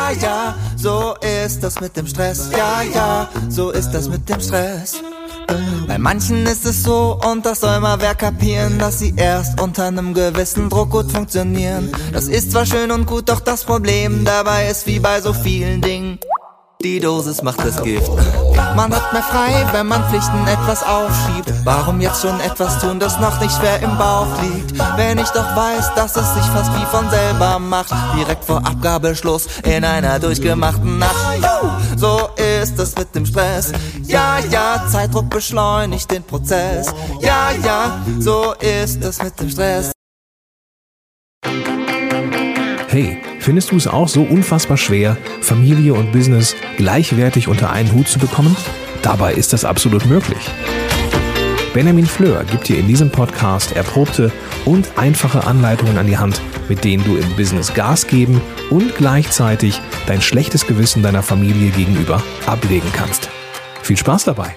Ja, ja, so ist das mit dem Stress. Ja, ja, so ist das mit dem Stress. Bei manchen ist es so, und das soll mal wer kapieren, dass sie erst unter einem gewissen Druck gut funktionieren. Das ist zwar schön und gut, doch das Problem dabei ist wie bei so vielen Dingen: die Dosis macht das Gift. Man hat mehr frei, wenn man Pflichten etwas aufschiebt. Warum jetzt schon etwas tun, das noch nicht schwer im Bauch liegt? Wenn ich doch weiß, dass es sich fast wie von selber macht, direkt vor Abgabeschluss in einer durchgemachten Nacht. So ist es mit dem Stress. Ja, ja, Zeitdruck beschleunigt den Prozess. Ja, ja, so ist es mit dem Stress. Hey, findest du es auch so unfassbar schwer, Familie und Business gleichwertig unter einen Hut zu bekommen? Dabei ist das absolut möglich. Benjamin Fleur gibt dir in diesem Podcast erprobte und einfache Anleitungen an die Hand, mit denen du im Business Gas geben und gleichzeitig dein schlechtes Gewissen deiner Familie gegenüber ablegen kannst. Viel Spaß dabei!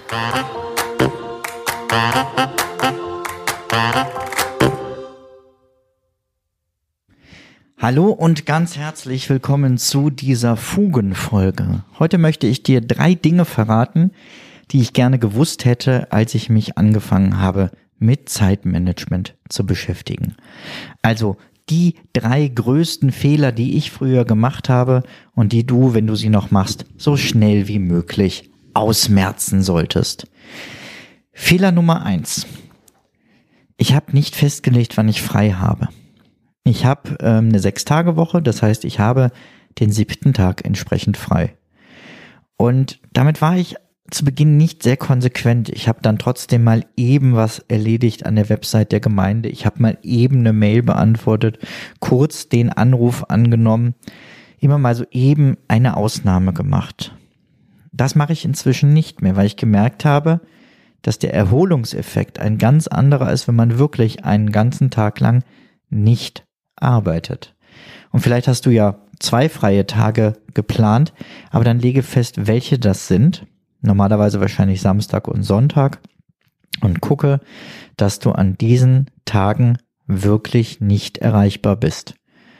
Hallo und ganz herzlich willkommen zu dieser Fugenfolge. Heute möchte ich dir 3 Dinge verraten, die ich gerne gewusst hätte, als ich mich angefangen habe, mit Zeitmanagement zu beschäftigen. Also die 3 größten Fehler, die ich früher gemacht habe und die du, wenn du sie noch machst, so schnell wie möglich ausmerzen solltest. Fehler Nummer 1. Ich habe nicht festgelegt, wann ich frei habe. Ich habe eine 6-Tage-Woche, das heißt, ich habe den 7. Tag entsprechend frei. Und damit war ich zu Beginn nicht sehr konsequent. Ich habe dann trotzdem mal eben was erledigt an der Website der Gemeinde. Ich habe mal eben eine Mail beantwortet, kurz den Anruf angenommen, immer mal so eben eine Ausnahme gemacht. Das mache ich inzwischen nicht mehr, weil ich gemerkt habe, dass der Erholungseffekt ein ganz anderer ist, wenn man wirklich einen ganzen Tag lang nicht arbeitet. Und vielleicht hast du ja 2 freie Tage geplant, aber dann lege fest, welche das sind. Normalerweise wahrscheinlich Samstag und Sonntag. Und gucke, dass du an diesen Tagen wirklich nicht erreichbar bist.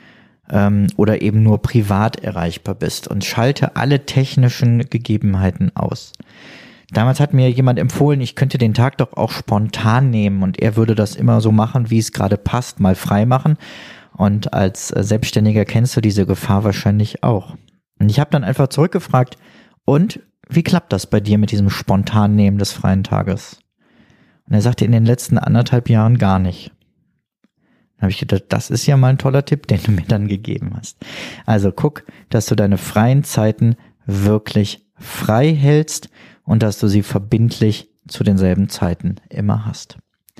Oder eben nur privat erreichbar bist. Und schalte alle technischen Gegebenheiten aus. Damals hat mir jemand empfohlen, ich könnte den Tag doch auch spontan nehmen und er würde das immer so machen, wie es gerade passt, mal frei machen. Und als Selbstständiger kennst du diese Gefahr wahrscheinlich auch. Und ich habe dann einfach zurückgefragt, und wie klappt das bei dir mit diesem spontan Nehmen des freien Tages? Und er sagte, in den letzten 1,5 Jahren gar nicht. Dann habe ich gedacht, das ist ja mal ein toller Tipp, den du mir dann gegeben hast. Also guck, dass du deine freien Zeiten wirklich frei hältst und dass du sie verbindlich zu denselben Zeiten immer hast.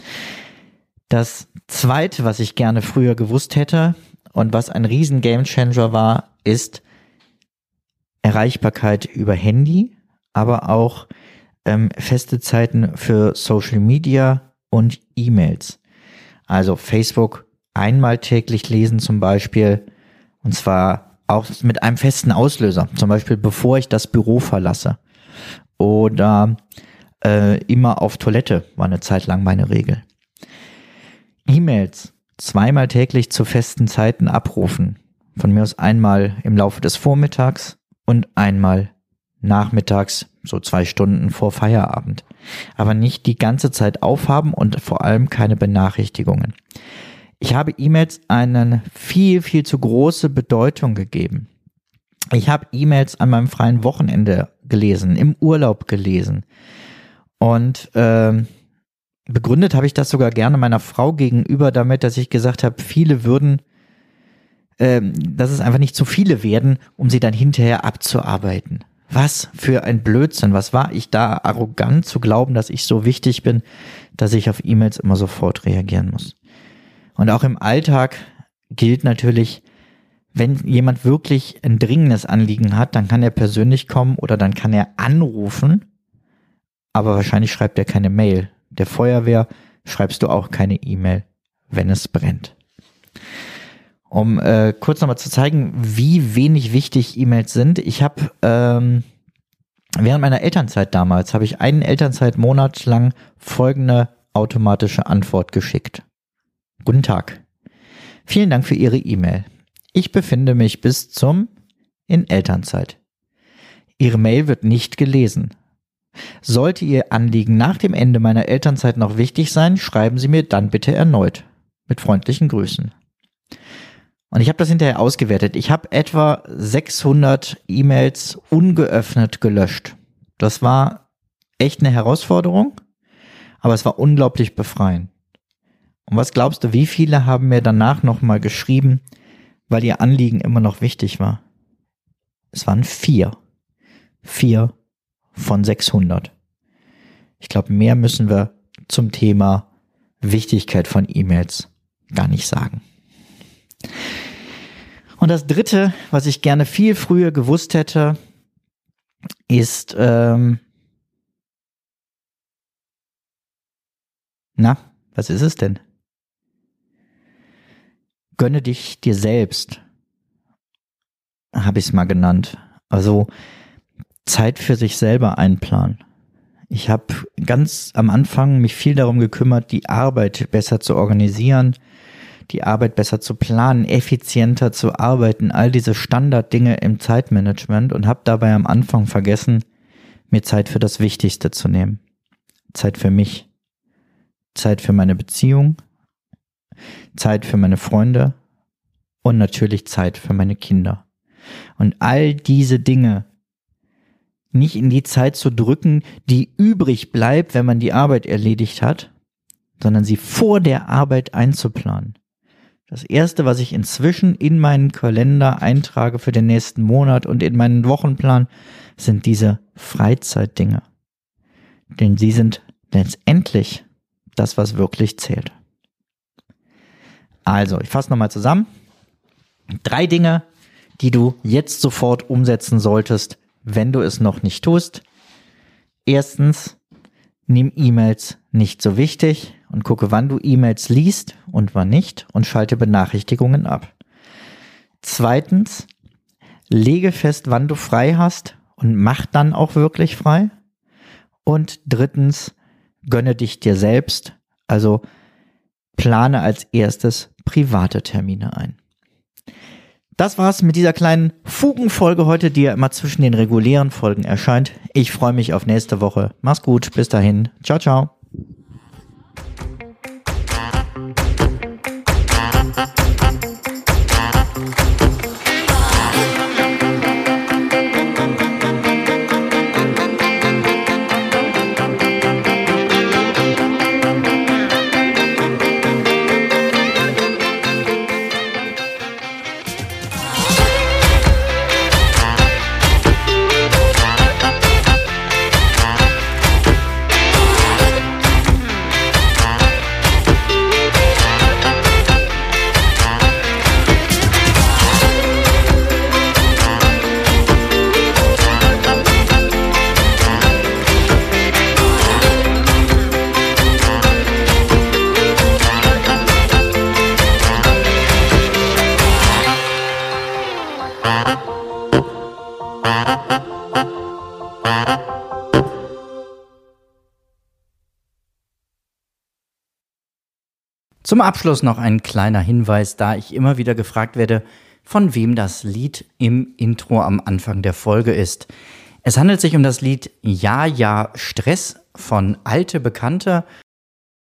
Das Zweite, was ich gerne früher gewusst hätte und was ein riesen Gamechanger war, ist Erreichbarkeit über Handy, aber auch feste Zeiten für Social Media und E-Mails. Also Facebook einmal täglich lesen zum Beispiel, und zwar auch mit einem festen Auslöser, zum Beispiel bevor ich das Büro verlasse. Oder immer auf Toilette war eine Zeit lang meine Regel. E-Mails 2-mal täglich zu festen Zeiten abrufen. Von mir aus einmal im Laufe des Vormittags und einmal nachmittags, so 2 Stunden vor Feierabend. Aber nicht die ganze Zeit aufhaben und vor allem keine Benachrichtigungen. Ich habe E-Mails eine viel, viel zu große Bedeutung gegeben. Ich habe E-Mails an meinem freien Wochenende gelesen, im Urlaub gelesen. Und begründet habe ich das sogar gerne meiner Frau gegenüber damit, dass ich gesagt habe, viele würden, dass es einfach nicht zu viele werden, um sie dann hinterher abzuarbeiten. Was für ein Blödsinn. Was war ich da arrogant zu glauben, dass ich so wichtig bin, dass ich auf E-Mails immer sofort reagieren muss. Und auch im Alltag gilt natürlich, wenn jemand wirklich ein dringendes Anliegen hat, dann kann er persönlich kommen oder dann kann er anrufen, aber wahrscheinlich schreibt er keine Mail. Der Feuerwehr schreibst du auch keine E-Mail, wenn es brennt. Um kurz nochmal zu zeigen, wie wenig wichtig E-Mails sind. Ich habe während meiner Elternzeit damals, habe ich einen Elternzeitmonat lang folgende automatische Antwort geschickt. Guten Tag. Vielen Dank für Ihre E-Mail. Ich befinde mich bis zum in Elternzeit. Ihre Mail wird nicht gelesen. Sollte Ihr Anliegen nach dem Ende meiner Elternzeit noch wichtig sein, schreiben Sie mir dann bitte erneut. Mit freundlichen Grüßen. Und ich habe das hinterher ausgewertet. Ich habe etwa 600 E-Mails ungeöffnet gelöscht. Das war echt eine Herausforderung, aber es war unglaublich befreiend. Und was glaubst du, wie viele haben mir danach nochmal geschrieben, weil ihr Anliegen immer noch wichtig war? Es waren 4. 4 von 600. Ich glaube, mehr müssen wir zum Thema Wichtigkeit von E-Mails gar nicht sagen. Und das Dritte, was ich gerne viel früher gewusst hätte, ist, was ist es denn? Gönne dich dir selbst, habe ich es mal genannt. Also Zeit für sich selber einplanen. Ich habe ganz am Anfang mich viel darum gekümmert, die Arbeit besser zu organisieren, die Arbeit besser zu planen, effizienter zu arbeiten, all diese Standarddinge im Zeitmanagement und habe dabei am Anfang vergessen, mir Zeit für das Wichtigste zu nehmen. Zeit für mich, Zeit für meine Beziehung, Zeit für meine Freunde und natürlich Zeit für meine Kinder. Und all diese Dinge nicht in die Zeit zu drücken, die übrig bleibt, wenn man die Arbeit erledigt hat, sondern sie vor der Arbeit einzuplanen. Das Erste, was ich inzwischen in meinen Kalender eintrage für den nächsten Monat und in meinen Wochenplan, sind diese Freizeitdinge. Denn sie sind letztendlich das, was wirklich zählt. Also, ich fasse nochmal zusammen. 3 Dinge, die du jetzt sofort umsetzen solltest, wenn du es noch nicht tust. Erstens, nimm E-Mails nicht so wichtig und gucke, wann du E-Mails liest und wann nicht und schalte Benachrichtigungen ab. Zweitens, lege fest, wann du frei hast und mach dann auch wirklich frei. Und drittens, gönne dich dir selbst, also plane als erstes private Termine ein. Das war's mit dieser kleinen Fugenfolge heute, die ja immer zwischen den regulären Folgen erscheint. Ich freue mich auf nächste Woche. Mach's gut, bis dahin. Ciao, ciao. Zum Abschluss noch ein kleiner Hinweis, da ich immer wieder gefragt werde, von wem das Lied im Intro am Anfang der Folge ist. Es handelt sich um das Lied Ja, ja, Stress von Alte Bekannte